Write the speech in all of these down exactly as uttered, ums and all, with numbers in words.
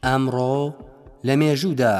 ئەمڕۆ لە مێژوودا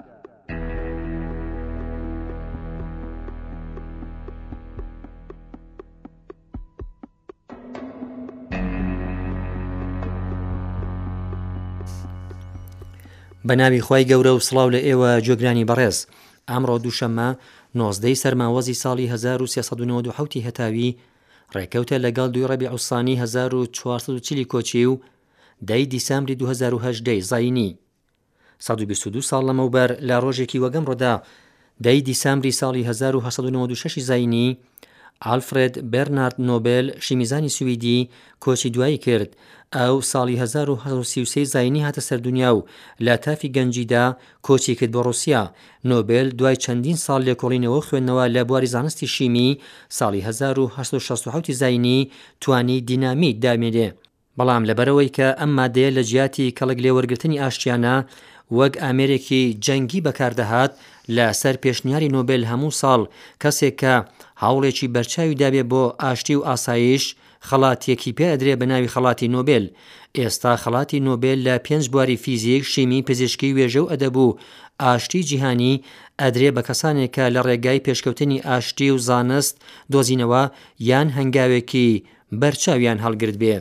بە ناوی خۆی گەورە و سڵاو لە ئێوە جۆگرانی بەڕێز. ئەمڕۆ دووشەممە نۆزدەی سەرماوەزی ساڵی هەزار و سێسەد و نۆڤە و حەوتی هەتاوی ڕێکەوتە لەگەڵ دوی ڕەبیع الثانی هەزار و چوارسەد و چلی کۆچی و دەی دیسەمبری دوو هەزار و هەژدە زاینی سەد و بیست و دوو ساڵ لەمەوبەر لە ڕۆژێکی وەگەم ڕۆدا دەی دیسەمبری ساڵی هەزار و هەشت سەد و نۆڤە و شەش زاینی ئالفرێد بێرنارد نۆبێل شیمیزانی سویدی کۆچی دوایی کرد. ئەو ساڵی هەزار و هەشت سەد و سی و سێ زاینی هاتە سەردونیا و لە تافی گەنجیدا کۆچی کرد بۆ ڕووسیا. نۆبێل دوای چەندین ساڵ لێکۆڵینەوە و خوێندنەوە لە بواری زانستی شیمی ساڵی هەزار و هەشت سەد و شەست و حەوت زاینی توانی دینامیت دامێنێ، بەڵام لەبەرەوەی کە ئەم مادەیە لە جیاتی کەڵک لێوەرگرتنی ئاشتیانە وەک ئامێرێکی جەنگی بەکاردەهات لە سەر پێشنیاری نۆبێل هەموو ساڵ کەسێک کە هاوڵێکی بەرچاوی دابێ بۆ ئاشتی و ئاسایش خەڵاتیەکی پێ ئەدرێ بە ناوی خەڵاتی نۆبێل. ئێستا خەڵاتی نۆبێل لە پێنج بواری فیزیک، شیمی، پزیشکی، وێژە و ئەدەب و ئاشتی جیهانی ئەدرێ بە کەسانێک کە لە ڕێگای پێشکەوتنی ئاشتی و زانست دۆزینەوە یان هەنگاوێکی بەرچاویان هەڵگرت بێ.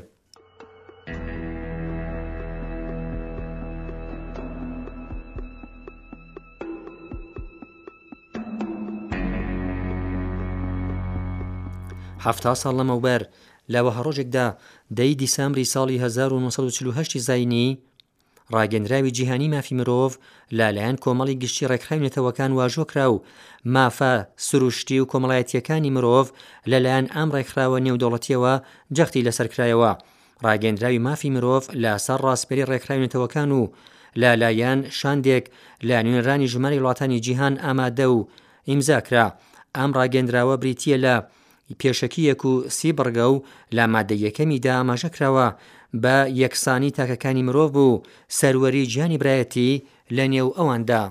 هەفتا ساڵ لەمەوبەر لە وەهەڕۆژێکدا دەی دیسەمبری ساڵی هەزار و نۆ سەد و چل و هەشت زاینی ڕاگەندراوی جیهانی مافی مرۆڤ لەلایەن کۆمەڵی گشتی ڕێکخراوی نێتەوەکان واژۆکرا و مافە سروشتی و کۆمەڵایەتیەکانی مرۆڤ لەلایەن ئەم ڕێکخراوە نێودەوڵەتیەوە جەختی لەسەرکرایەوە. ڕاگەندراوی مافی مرۆڤ لەسەر ڕاستپێری ڕێکخراوی نێتەوەکان و لەلایەن شاندێک لە نوێنەرانی ژماری وڵاتانی جیهان ئامادە و ئیمزاکرا. ئەم ڕاگەندراوە بریتیە لە پێشەکیەک و سی بڕگە و لە مادەی یەکەمیدا ئاماژەکراوە بە یەکسانی تاکەکانی مرۆڤ بوو سەروەری گیانی برایەتی لە نێو ئەواندا.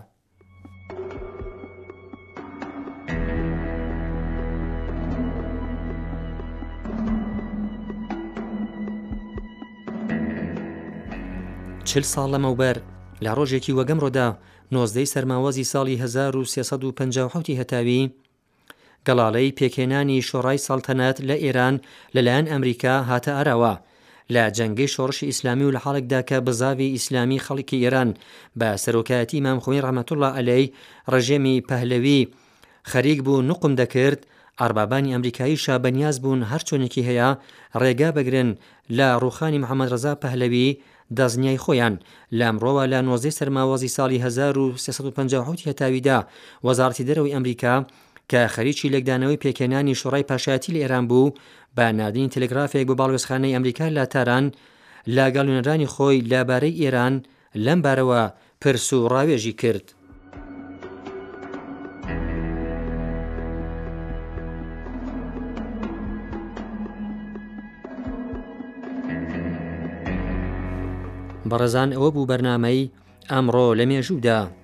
چل ساڵ لەمەوبەر لە ڕۆژێکی وەگەم ڕۆدا نۆزدەی سەرماوەزی ساڵی هەزار و سێسەد و پەنجا و حەوتی هەتاوی گەڵاڵەی پێکێنانی شۆڕای سەڵتەنەت لە ئێران لەلایەن ئەمریکا هاتە ئاراوە. لە جەنگەی شۆڕشی ئیسلامی و لە حاڵێکدا کە بزاوی ئیسلامی خەڵکی ئێران بە سەرۆکایەتی ئیمام خۆمەینی ڕەحمەتوڵڵا عەلەیهی ڕژێمی پەهلەوی خەریک بوو نوقم دەکرد، ئەربابانی ئەمریکاییشە بەنیاز بوون هەر چۆنێکی هەیە ڕێگا بەگرن لە ڕووخانی محەممەد ڕەزا پەهلەوی دەستنیای خۆیان. لە ئەمڕۆوە لە نۆزدەی سەرماوەزی ساڵی هەزار و سێسەد و پەنجا و حەوتی هەتاویدا وەزارەتی دەرەوەی ئەمریکا کە خەریکی لێکدانەوەی پێکێنانی شۆڕای پاشایەتی لە ئێران بوو بە نردنی تەلگرافێک بۆ باڵوێزخانەی ئەمریکا لە تاران لاگەڵ نوێنەرانی خۆی لەبارەی ئێران لەم بارەوە پرس و ڕاوێژی کرد. بەڕێزان ئەوە بوو بەرنامەی ئەمڕۆ لە مێژوودا.